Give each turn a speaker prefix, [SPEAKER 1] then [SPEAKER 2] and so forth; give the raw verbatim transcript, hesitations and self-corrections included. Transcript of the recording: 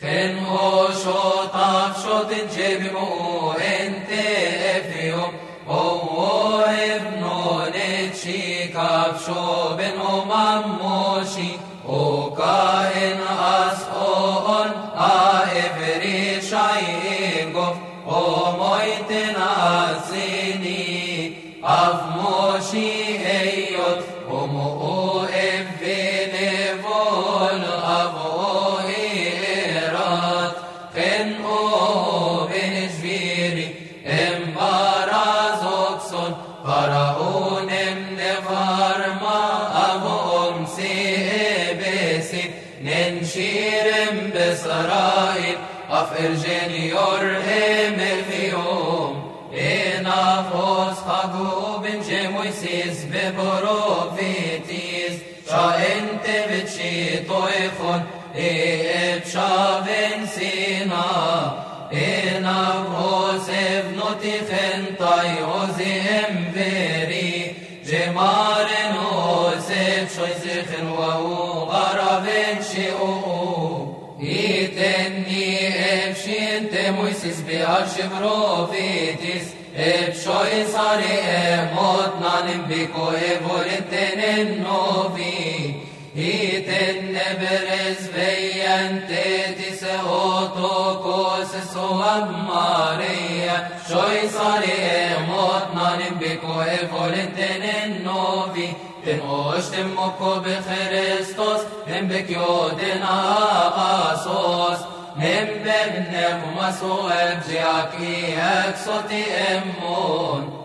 [SPEAKER 1] خن وشو طفشو تنجبمو انت افيوم هو ابنو نتشي كفشو بنو مموشي وكاين أسؤون آئفري شايقوف ومويتن أسيني أفموشي ايوت ومؤو افيني فول أبو إيرات خنقو بنجبيري امبارازوكسون فراؤون امنفارما أبو أمسي بسيد ننشيرم بسرائيل أفر جنيور همفيوم إنا فوز خاقو بن جمويسيس ببروفيتيس شا انت بتشي طيخون إيه بشافن سينا إنا فوز ابنوتي خنطاي وزي امفيري جمارن وسيف شوي سيخن وهو غرابن شئو يتني افشين تمويسيس بأرش بروفيتيس افشوي صاري اموت نانم بيكو ايفولتن النوفي يتن برز بيان تيتيس اوتوكوس سوام ماريا شوي صاري اموت نانم بيكو ايفولتن النوفي تنوش تمكو بخريستوس هم بكيودنا آسوس هم ببنكم مسوء بجياكي اكسوتي امون